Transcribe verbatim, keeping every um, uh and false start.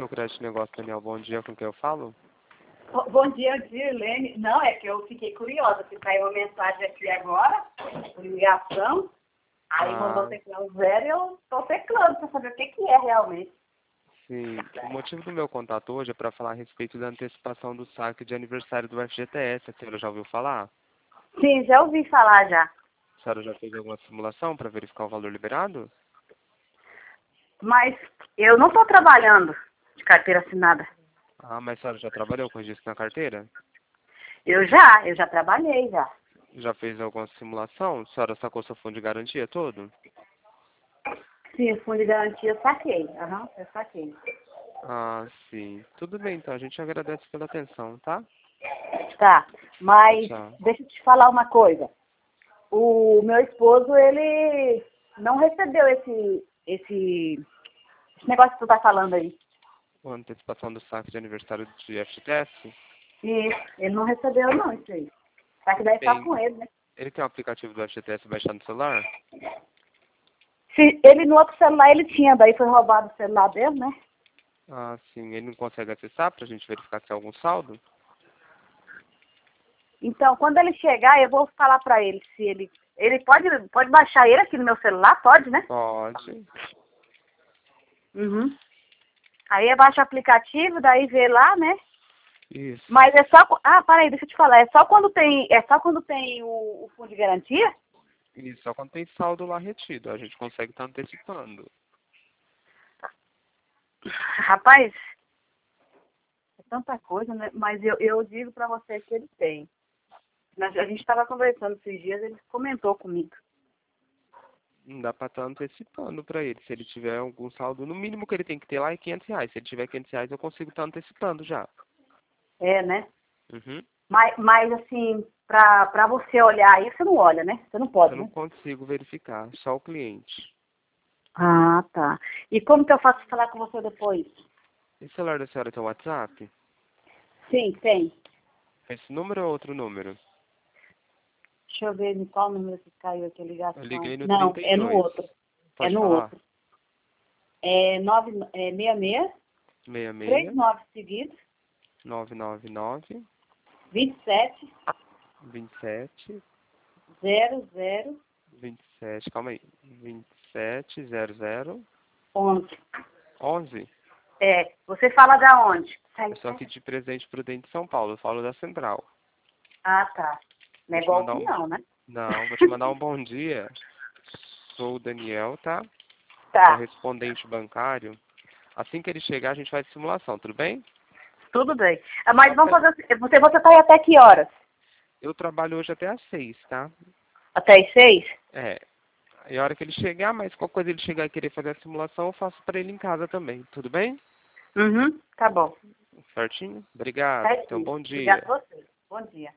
seu crédito de negócio, Daniel. Bom dia, com quem eu falo? Bo- Bom dia, Dirlene. Não, é que eu fiquei curiosa, que saiu uma mensagem aqui agora, por ligação, aí Ah. mandou teclar o zero e eu tô teclando para saber o que, que é realmente. Sim, o motivo do meu contato hoje é para falar a respeito da antecipação do saque de aniversário do F G T S. A senhora já ouviu falar? Sim, já ouvi falar já. A senhora já fez alguma simulação para verificar o valor liberado? Mas eu não estou trabalhando de carteira assinada. Ah, mas a senhora já trabalhou com registro na carteira? Eu já, eu já trabalhei já. Já fez alguma simulação? A senhora sacou seu fundo de garantia todo? Sim, o fundo de garantia eu saquei. Aham, eu saquei. Ah, sim. Tudo bem, então. A gente agradece pela atenção, tá? Tá, mas Tchau. deixa eu te falar uma coisa. O meu esposo, ele não recebeu esse, esse, esse negócio que tu tá falando aí. A antecipação do saque de aniversário de F G T S? E ele não recebeu não, isso aí. Tá que daí só Bem, com ele, né? ele tem o aplicativo do F G T S baixado no celular? Se ele no outro celular ele tinha, daí foi roubado o celular dele, né? Ah, sim. Ele não consegue acessar para a gente verificar se tem algum saldo? Então, quando ele chegar, eu vou falar pra ele se ele... Ele pode, pode baixar ele aqui no meu celular? Pode, né? Pode. Uhum. Aí baixa o aplicativo, daí vê lá, né? Isso. Mas é só... Ah, peraí, deixa eu te falar. É só quando tem, é só quando tem o, o fundo de garantia? Isso, só quando tem saldo lá retido. A gente consegue estar antecipando. Rapaz, é tanta coisa, né? Mas eu, eu digo pra você que ele tem. Nós- A gente estava conversando esses dias, ele comentou comigo. Não dá para estar antecipando para ele. Se ele tiver algum saldo, no mínimo que ele tem que ter lá é quinhentos reais. Se ele tiver quinhentos reais, eu consigo estar antecipando já. É, né? Uhum. Mas, mas assim, pra, pra você olhar aí, você não olha, né? Você não pode, Eu não né? consigo verificar, só o cliente. Ah, tá. E como que eu faço falar com você depois? E o celular da senhora tem WhatsApp? Sim, tem. Esse número ou outro número? Deixa eu ver em qual número que caiu aqui a Eu ligação. liguei no Não, trinta e é no dois. outro. É Pode no falar? outro. É, nove, é seis seis, seis três seis, nove seguidos, nove nove nove, vinte e sete, vinte e sete, zero zero, vinte e sete, calma aí. vinte e sete, zero zero, onze. onze. É, você fala da onde? Sai, Eu sou sai. aqui de Presidente Prudente, São Paulo. Eu falo da Central. Ah, tá. Não Vou é te mandar golpe um... não, né? Não, vou te mandar um bom dia. Sou o Daniel, tá? Tá, Correspondente bancário. Assim que ele chegar, a gente faz simulação, tudo bem? tudo bem. Ah, mas vamos Até- fazer assim, você, você tá aí até que horas? Eu trabalho hoje até às seis, tá? Até as seis? É. E a hora que ele chegar, mas qualquer coisa ele chegar e querer fazer a simulação, eu faço pra ele em casa também, tudo bem? Uhum, tá bom. Certinho? Obrigado. Então, Certinho. bom Obrigada dia. a você. Bom dia.